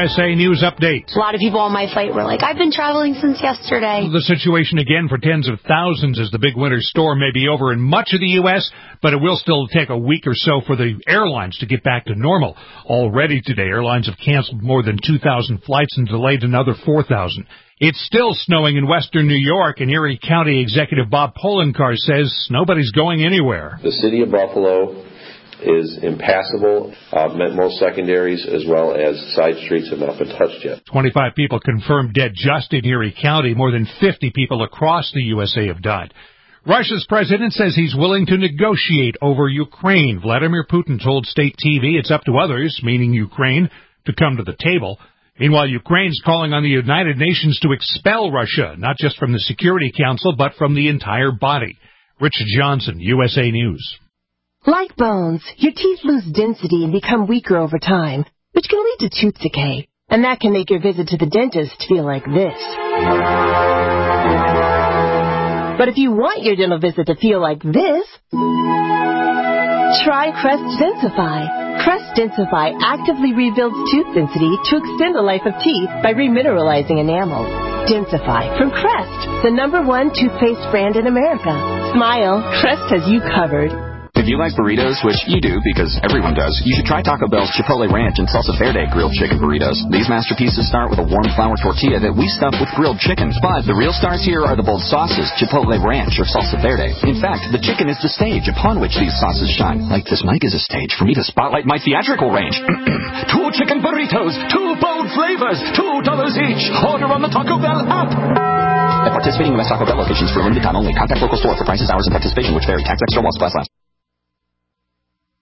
USA News Update. A lot of people on my flight were like, I've been traveling since yesterday. The situation again for tens of thousands as the big winter storm may be over in much of the U.S., but it will still take a week or so for the airlines to get back to normal. Already today, airlines have canceled more than 2,000 flights and delayed another 4,000. It's still snowing in western New York, and Erie County Executive Bob Poloncarz says nobody's going anywhere. The city of Buffalo is impassable. Most secondaries as well as side streets have not been touched yet. 25 people confirmed dead just in Erie County. More than 50 people across the USA have died. Russia's president says he's willing to negotiate over Ukraine. Vladimir Putin told state TV it's up to others, meaning Ukraine, to come to the table. Meanwhile, Ukraine's calling on the United Nations to expel Russia, not just from the Security Council, but from the entire body. Richard Johnson, USA News. Like bones, your teeth lose density and become weaker over time, which can lead to tooth decay. And that can make your visit to the dentist feel like this. But if you want your dental visit to feel like this, try Crest Densify. Crest Densify actively rebuilds tooth density to extend the life of teeth by remineralizing enamel. Densify from Crest, the #1 toothpaste brand in America. Smile, Crest has you covered. If you like burritos, which you do because everyone does, you should try Taco Bell's Chipotle Ranch and Salsa Verde grilled chicken burritos. These masterpieces start with a warm flour tortilla that we stuff with grilled chicken. But the real stars here are the bold sauces, Chipotle Ranch or Salsa Verde. In fact, the chicken is the stage upon which these sauces shine. Like this mic is a stage for me to spotlight my theatrical range. 2 chicken burritos, 2 bold flavors, $2 each. Order on the Taco Bell app. At participating U.S. Taco Bell locations for a limited time only. Contact local store for prices, hours, and participation, which vary. Tax extra while supplies last.